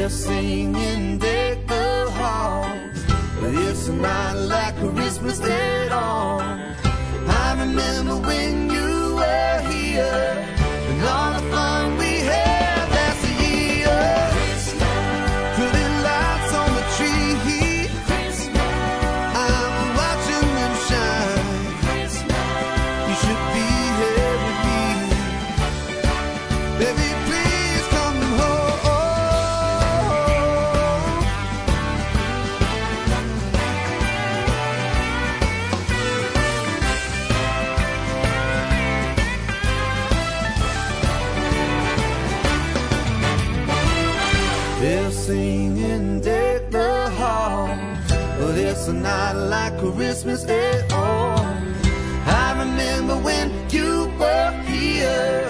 They'll sing and deck the halls, but it's not like Christmas at all. I remember when you were here and all the fun we had last year. Putting lights on the tree, I'm watching them shine. You should be here with me. Baby, please come home. They'll sing and deck the halls, but it's not like Christmas at all. I remember when you were here